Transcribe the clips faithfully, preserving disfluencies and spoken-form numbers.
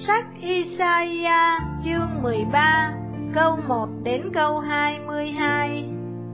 Sách Isaiah chương mười ba, câu một đến câu hai mươi hai.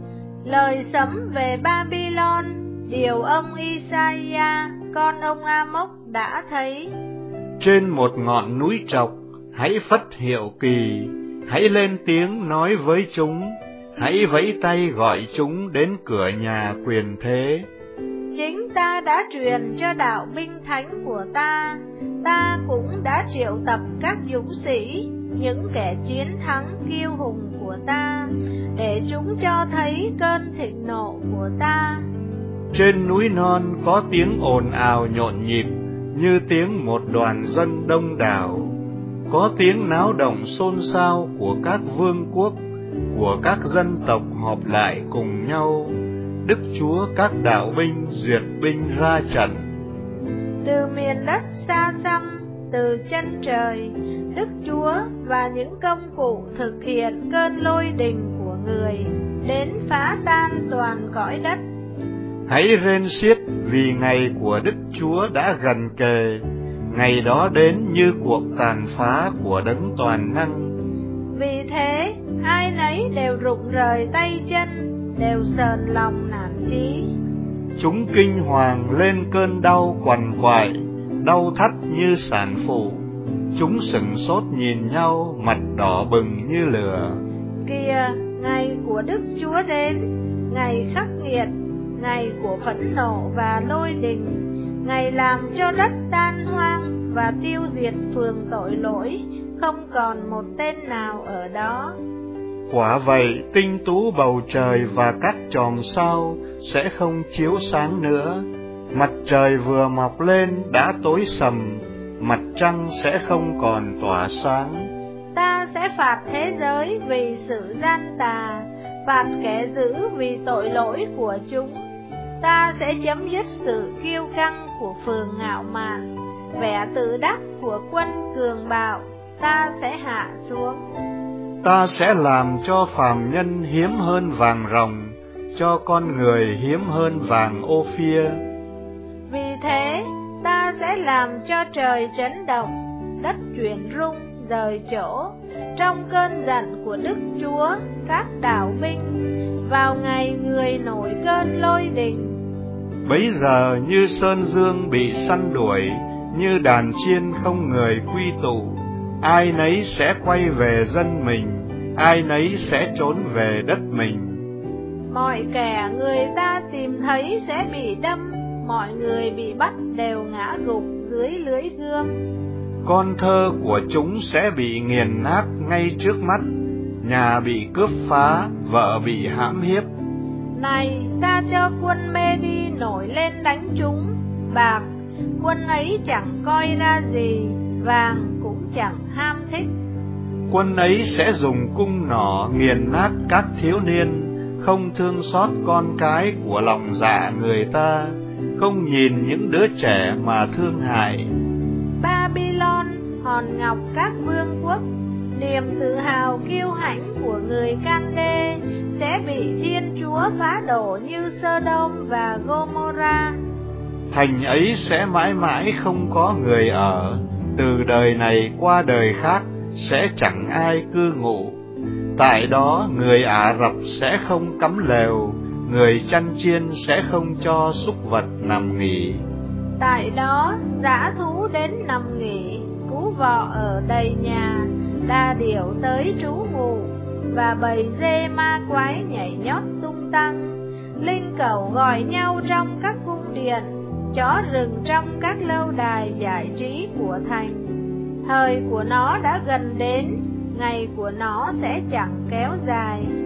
Lời sấm về Babylon, điều ông Isaiah, con ông Amos đã thấy. Trên một ngọn núi trọc, hãy phất hiệu kỳ, hãy lên tiếng nói với chúng, hãy vẫy tay gọi chúng đến cửa nhà quyền thế. Chính ta đã truyền cho đạo binh thánh của ta, ta cũng đã triệu tập các dũng sĩ, những kẻ chiến thắng kiêu hùng của ta, để chúng cho thấy cơn thịnh nộ của ta. Trên núi non có tiếng ồn ào nhộn nhịp, như tiếng một đoàn dân đông đảo, có tiếng náo động xôn xao của các vương quốc, của các dân tộc họp lại cùng nhau. Đức Chúa các đạo binh duyệt binh ra trận. Từ miền đất xa xăm, từ chân trời, Đức Chúa và những công cụ thực hiện cơn lôi đình của người đến phá tan toàn cõi đất. Hãy rên xiết vì ngày của Đức Chúa đã gần kề, ngày đó đến như cuộc tàn phá của Đấng toàn năng. Vì thế, ai nấy đều rụng rời tay chân, đều sờn lòng nản chí. Chúng kinh hoàng lên cơn đau quằn quại, đau thắt như sản phụ. Chúng sửng sốt nhìn nhau, mặt đỏ bừng như lửa. Kìa, ngày của Đức Chúa đến, ngày khắc nghiệt, ngày của phẫn nộ và lôi đình, ngày làm cho đất tan hoang và tiêu diệt phường tội lỗi, không còn một tên nào ở đó. Quả vậy, tinh tú bầu trời và các chòm sao sẽ không chiếu sáng nữa. Mặt trời vừa mọc lên đã tối sầm, mặt trăng sẽ không còn tỏa sáng. Ta sẽ phạt thế giới vì sự gian tà, phạt kẻ dữ vì tội lỗi của chúng. Ta sẽ chấm dứt sự kiêu căng của phường ngạo mạn, vẻ tự đắc của quân cường bạo ta sẽ hạ xuống. Ta sẽ làm cho phàm nhân hiếm hơn vàng ròng, cho con người hiếm hơn vàng Ophir. Vì thế, ta sẽ làm cho trời chấn động, đất chuyển rung, rời chỗ, trong cơn giận của Đức Chúa, các đạo binh, vào ngày người nổi cơn lôi đình. Bấy giờ như sơn dương bị săn đuổi, như đàn chiên không người quy tụ, ai nấy sẽ quay về dân mình, ai nấy sẽ trốn về đất mình. Mọi kẻ người ta tìm thấy sẽ bị đâm, mọi người bị bắt đều ngã gục dưới lưỡi gươm. Con thơ của chúng sẽ bị nghiền nát ngay trước mắt, nhà bị cướp phá, vợ bị hãm hiếp. Này, ta cho quân Mê Đi nổi lên đánh chúng, bạc, quân ấy chẳng coi ra gì, vàng cũng chẳng ham thích. Quân ấy sẽ dùng cung nỏ nghiền nát các thiếu niên, không thương xót con cái của lòng dạ người ta, không nhìn những đứa trẻ mà thương hại. Babylon, hòn ngọc các vương quốc, niềm tự hào kiêu hãnh của người Can-đê, sẽ bị Thiên Chúa phá đổ như Sơ-đôm và Gô-mô-ra. Thành ấy sẽ mãi mãi không có người ở, từ đời này qua đời khác sẽ chẳng ai cư ngụ. Tại đó người Ả Rập sẽ không cắm lều, người chăn chiên sẽ không cho súc vật nằm nghỉ. Tại đó dã thú đến nằm nghỉ, cú vọ ở đầy nhà, đa điểu tới trú ngụ, và bầy dê ma quái nhảy nhót tung tăng. Linh cẩu gọi nhau trong các cung điện, chó rừng trong các lâu đài giải trí của thành. Thời của nó đã gần đến, ngày của nó sẽ chẳng kéo dài.